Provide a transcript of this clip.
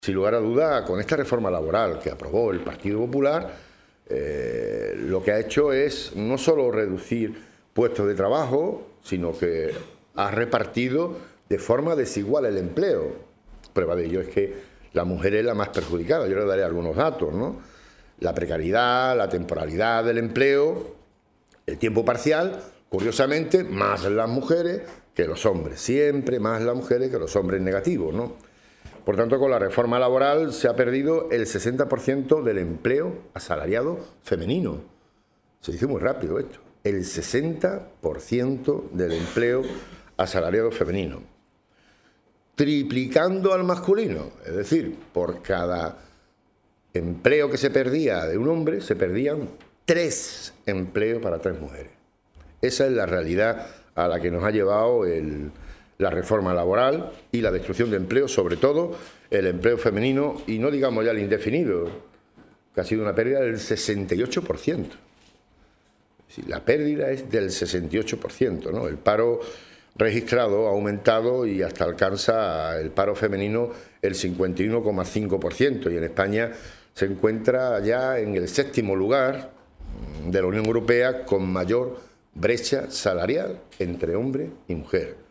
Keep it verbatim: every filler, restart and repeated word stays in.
Sin lugar a duda, con esta reforma laboral que aprobó el Partido Popular, eh, lo que ha hecho es no solo reducir puestos de trabajo, sino que ha repartido de forma desigual el empleo. Prueba de ello es que la mujer es la más perjudicada. Yo le daré algunos datos, ¿no? La precariedad, la temporalidad del empleo, el tiempo parcial, curiosamente, más las mujeres que los hombres. Siempre más las mujeres que los hombres negativos, ¿no? Por tanto, con la reforma laboral se ha perdido el sesenta por ciento del empleo asalariado femenino. Se dice muy rápido esto. El sesenta por ciento del empleo asalariado femenino. Triplicando al masculino. Es decir, por cada empleo que se perdía de un hombre, se perdían tres empleos para tres mujeres. Esa es la realidad a la que nos ha llevado el... la reforma laboral y la destrucción de empleo, sobre todo el empleo femenino, y no digamos ya el indefinido, que ha sido una pérdida del sesenta y ocho por ciento. La pérdida es del sesenta y ocho por ciento, ¿no? El paro registrado ha aumentado y hasta alcanza el paro femenino el cincuenta y uno coma cinco por ciento, y en España se encuentra ya en el séptimo lugar de la Unión Europea con mayor brecha salarial entre hombre y mujer.